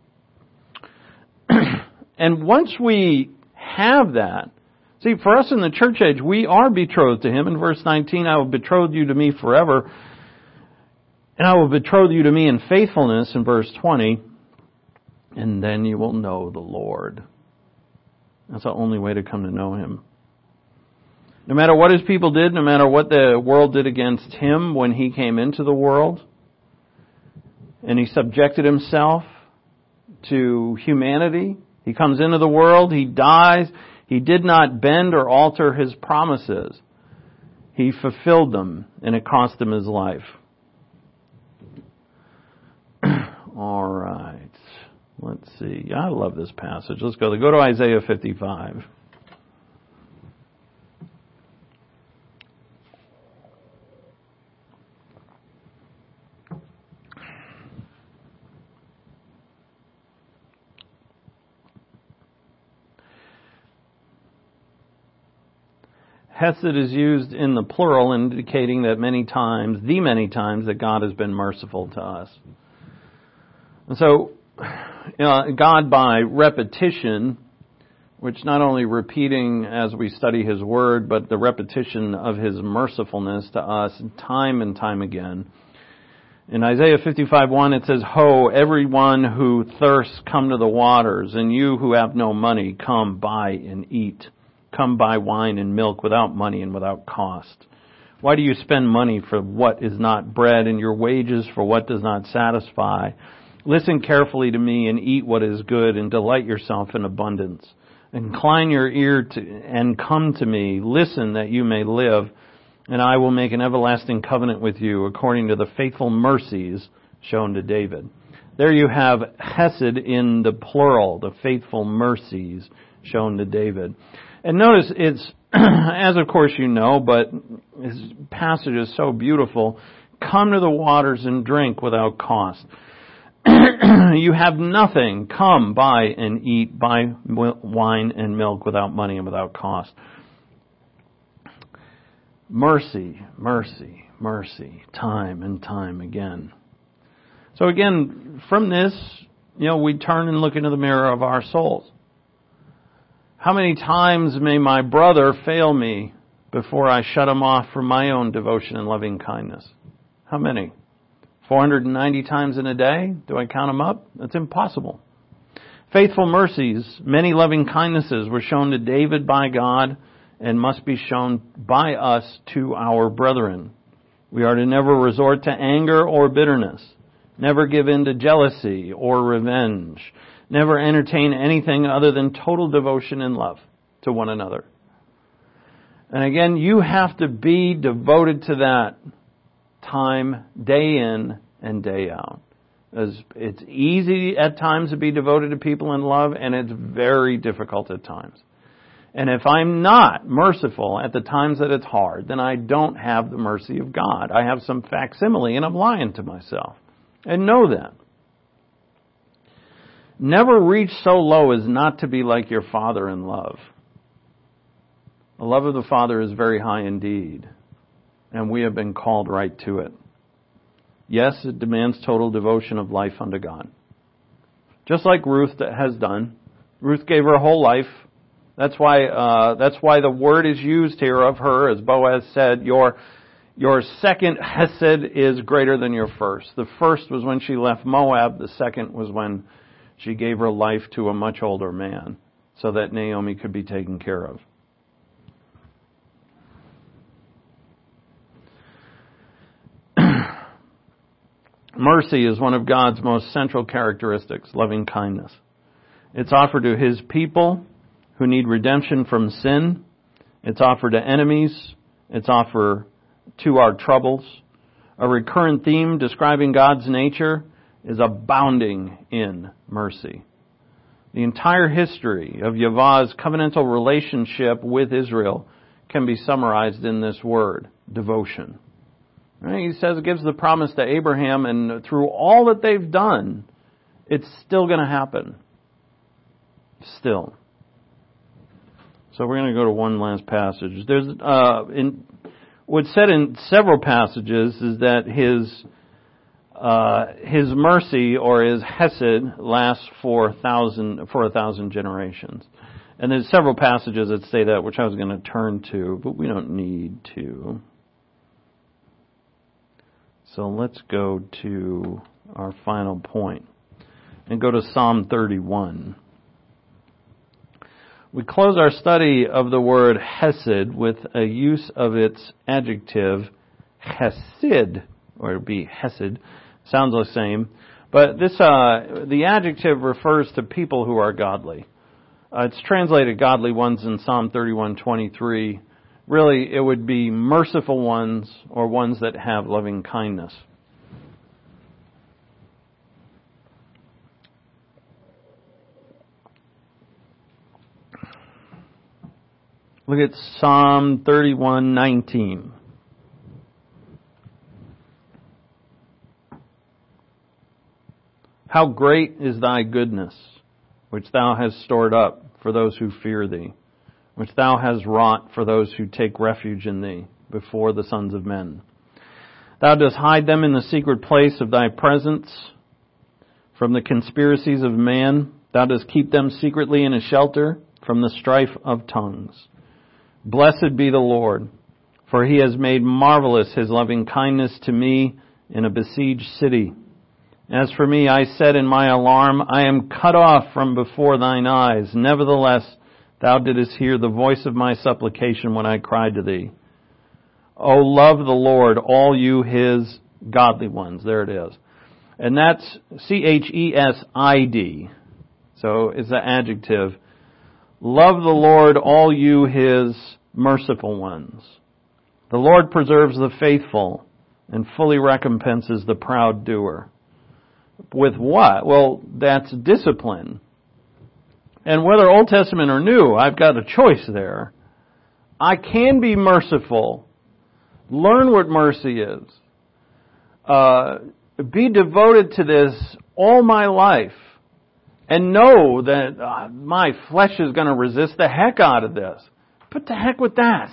And once we have that, see, for us in the church age, we are betrothed to Him. In verse nineteen, I will betroth you to me forever. And I will betroth you to me in faithfulness, in verse twenty, and then you will know the Lord. That's the only way to come to know Him. No matter what His people did, no matter what the world did against Him when He came into the world, and He subjected Himself to humanity, He comes into the world, He dies, He did not bend or alter His promises. He fulfilled them, and it cost Him His life. All right. Let's see. I love this passage. Let's go. Go to Isaiah fifty-five. Hesed is used in the plural, indicating that many times, the many times, that God has been merciful to us. And so, you know, God by repetition, which not only repeating as we study His Word, but the repetition of His mercifulness to us time and time again. In Isaiah fifty-five one, it says, Ho, everyone who thirsts, come to the waters, and you who have no money, come buy and eat. Come buy wine and milk without money and without cost. Why do you spend money for what is not bread, and your wages for what does not satisfy? Listen carefully to me and eat what is good, and delight yourself in abundance. Incline your ear to, and come to me. Listen that you may live, and I will make an everlasting covenant with you according to the faithful mercies shown to David. There you have Hesed in the plural, the faithful mercies shown to David. And notice it's, as of course you know, but this passage is so beautiful. Come to the waters and drink without cost. You have nothing. Come, buy and eat. Buy wine and milk without money and without cost. Mercy, mercy, mercy, time and time again. So again, from this, you know, we turn and look into the mirror of our souls. How many times may my brother fail me before I shut him off from my own devotion and loving kindness? How many? four hundred ninety times in a day? Do I count them up? That's impossible. Faithful mercies, many loving kindnesses were shown to David by God and must be shown by us to our brethren. We are to never resort to anger or bitterness, never give in to jealousy or revenge, never entertain anything other than total devotion and love to one another. And again, you have to be devoted to that time, day in and day out. As it's easy at times to be devoted to people in love, and it's very difficult at times. And if I'm not merciful at the times that it's hard, then I don't have the mercy of God. I have some facsimile, and I'm lying to myself. And know that. Never reach so low as not to be like your Father in love. The love of the Father is very high indeed, and we have been called right to it. Yes, it demands total devotion of life unto God. Just like Ruth has done. Ruth gave her whole life. That's why uh, that's why the word is used here of her, as Boaz said, your your second hesed is greater than your first. The first was when she left Moab. The second was when she gave her life to a much older man so that Naomi could be taken care of. Mercy is one of God's most central characteristics, loving kindness. It's offered to His people who need redemption from sin. It's offered to enemies. It's offered to our troubles. A recurrent theme describing God's nature is abounding in mercy. The entire history of Yahweh's covenantal relationship with Israel can be summarized in this word, devotion. Right? He says, it gives the promise to Abraham, and through all that they've done, it's still going to happen. Still. So we're going to go to one last passage. There's, uh, in, what's said in several passages is that his, uh, his mercy or his hesed lasts for a thousand, for a thousand generations. And there's several passages that say that, which I was going to turn to, but we don't need to. So let's go to our final point and go to Psalm thirty-one. We close our study of the word hesed with a use of its adjective hesed, or it'd be hesed. Sounds the same. But this, uh, the adjective refers to people who are godly. Uh, it's translated godly ones in Psalm thirty-one twenty-three. Really, it would be merciful ones or ones that have loving kindness. Look at Psalm thirty-one nineteen. How great is thy goodness, which thou hast stored up for those who fear thee, which thou hast wrought for those who take refuge in thee before the sons of men. Thou dost hide them in the secret place of thy presence from the conspiracies of man. Thou dost keep them secretly in a shelter from the strife of tongues. Blessed be the Lord, for He has made marvelous His loving kindness to me in a besieged city. As for me, I said in my alarm, I am cut off from before thine eyes. Nevertheless, thou didst hear the voice of my supplication when I cried to thee. O love the Lord, all you His godly ones. There it is. And that's C H E S I D. So it's an adjective. Love the Lord, all you His merciful ones. The Lord preserves the faithful and fully recompenses the proud doer. With what? Well, that's discipline. And whether Old Testament or New, I've got a choice there. I can be merciful. Learn what mercy is. Uh, be devoted to this all my life. And know that uh, my flesh is going to resist the heck out of this. But the heck with that.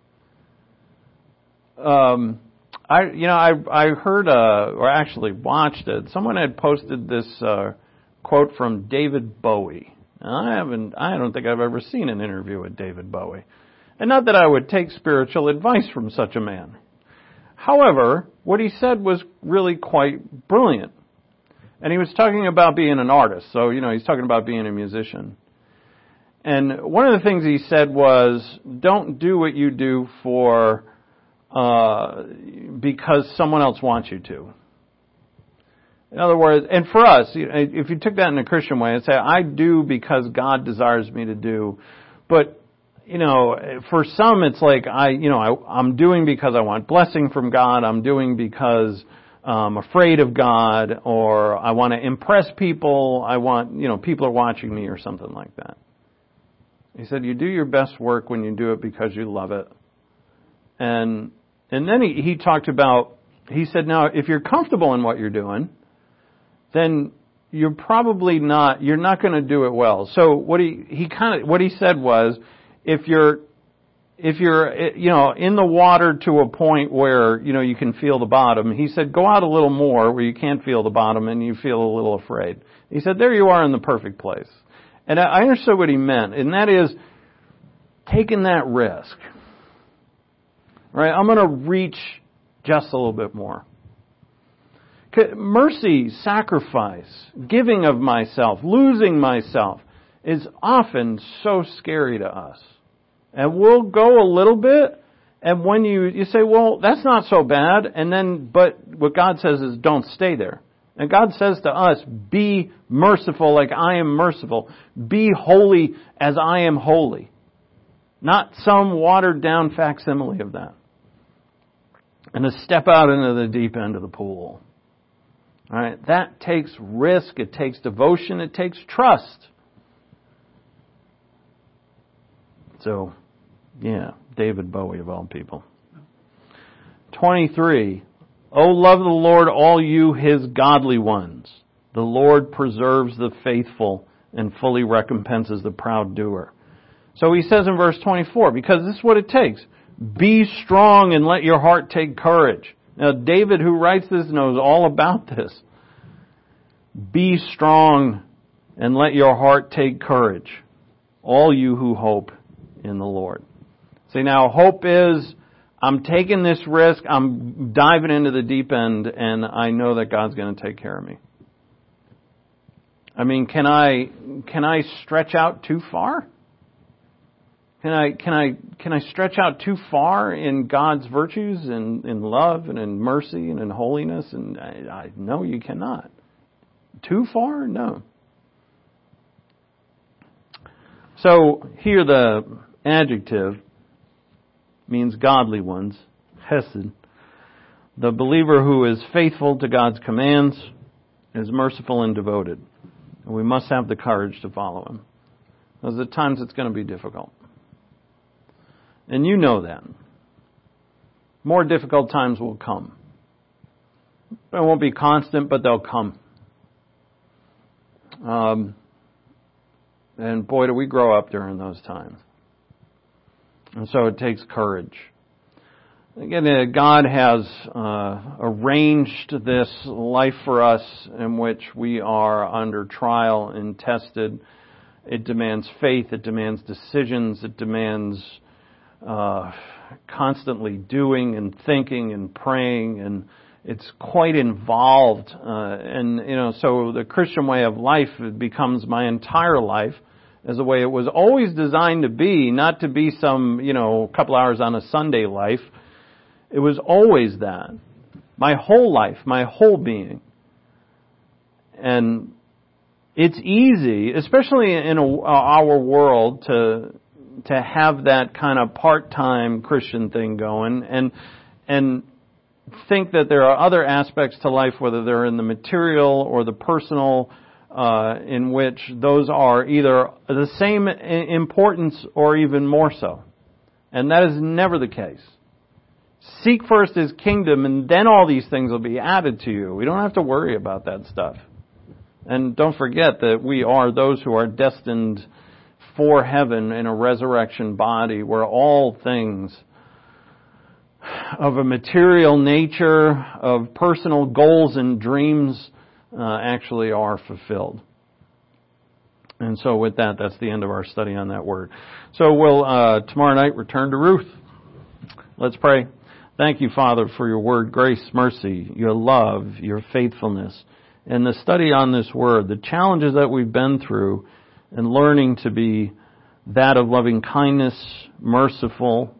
Um, I, you know, I, I heard, uh, or actually watched it. Someone had posted this uh, quote from David Bowie. I haven't, I don't think I've ever seen an interview with David Bowie. And not that I would take spiritual advice from such a man. However, what he said was really quite brilliant. And he was talking about being an artist. So, you know, he's talking about being a musician. And one of the things he said was, don't do what you do for, uh, because someone else wants you to. In other words, and for us, if you took that in a Christian way and say, I do because God desires me to do. But, you know, for some it's like, I, you know, I, I'm doing because I want blessing from God. I'm doing because I'm afraid of God, or I want to impress people. I want, you know, people are watching me or something like that. He said, you do your best work when you do it because you love it. And, and then he, he talked about, he said, now, if you're comfortable in what you're doing, then you're probably not, you're not going to do it well. So what he, he kind of, what he said was, if you're, if you're, you know, in the water to a point where, you know, you can feel the bottom, he said, go out a little more where you can't feel the bottom and you feel a little afraid. He said, there you are in the perfect place. And I understood what he meant, and that is taking that risk. Right? I'm going to reach just a little bit more. Mercy, sacrifice, giving of myself, losing myself is often so scary to us. And we'll go a little bit, and when you, you say, well, that's not so bad, and then, but what God says is don't stay there. And God says to us, be merciful like I am merciful. Be holy as I am holy. Not some watered down facsimile of that. And to step out into the deep end of the pool. All right, that takes risk, it takes devotion, it takes trust. So, yeah, David Bowie of all people. twenty-three. Oh, love the Lord, all you His godly ones. The Lord preserves the faithful and fully recompenses the proud doer. So he says in verse twenty-four, because this is what it takes. Be strong and let your heart take courage. Now, David, who writes this, knows all about this. Be strong and let your heart take courage, all you who hope in the Lord. See, now, hope is, I'm taking this risk, I'm diving into the deep end, and I know that God's going to take care of me. I mean, can I can I stretch out too far? Can I can I can I stretch out too far in God's virtues and in love and in mercy and in holiness? And I, I no, you cannot. Too far? No. So here the adjective means godly ones, hesed. The believer who is faithful to God's commands is merciful and devoted. And we must have the courage to follow Him. Because at times it's going to be difficult. And you know that. More difficult times will come. They won't be constant, but they'll come. Um, and boy, do we grow up during those times. And so it takes courage. Again, uh, God has uh, arranged this life for us in which we are under trial and tested. It demands faith. It demands decisions. It demands uh, constantly doing and thinking and praying, and it's quite involved. Uh, and, you know, so the Christian way of life becomes my entire life as the way it was always designed to be, not to be some, you know, couple hours on a Sunday life. It was always that. My whole life, my whole being. And it's easy, especially in a, our world, to to have that kind of part-time Christian thing going and and think that there are other aspects to life, whether they're in the material or the personal, uh, in which those are either the same importance or even more so. And that is never the case. Seek first His kingdom, and then all these things will be added to you. We don't have to worry about that stuff. And don't forget that we are those who are destined for heaven in a resurrection body where all things of a material nature, of personal goals and dreams, uh, actually are fulfilled. And so with that, that's the end of our study on that word. So we'll, uh, tomorrow night, return to Ruth. Let's pray. Thank you, Father, for your word, grace, mercy, your love, your faithfulness. and the study on this word, the challenges that we've been through, and learning to be that of loving kindness, merciful,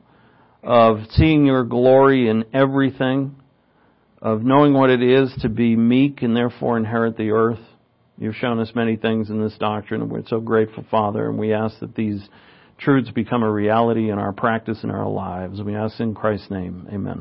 of seeing your glory in everything, of knowing what it is to be meek and therefore inherit the earth. You've shown us many things in this doctrine, and we're so grateful, Father, and we ask that these truths become a reality in our practice in our lives. We ask in Christ's name. Amen.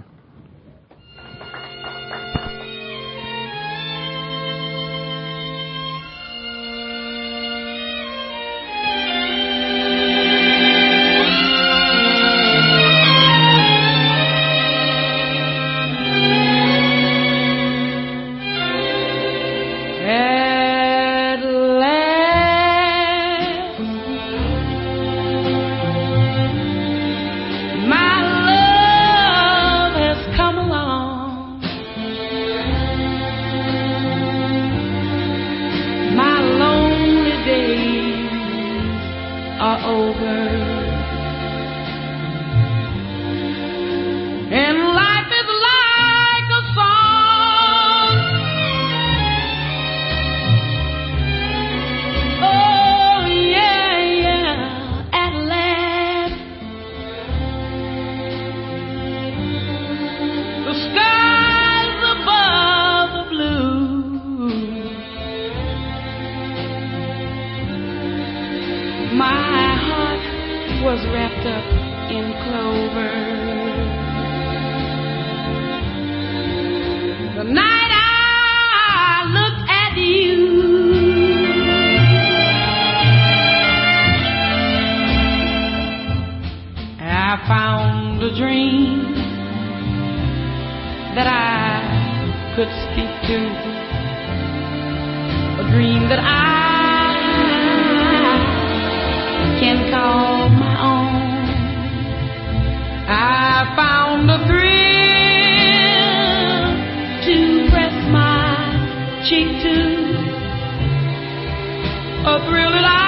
Cheek to a thrill that I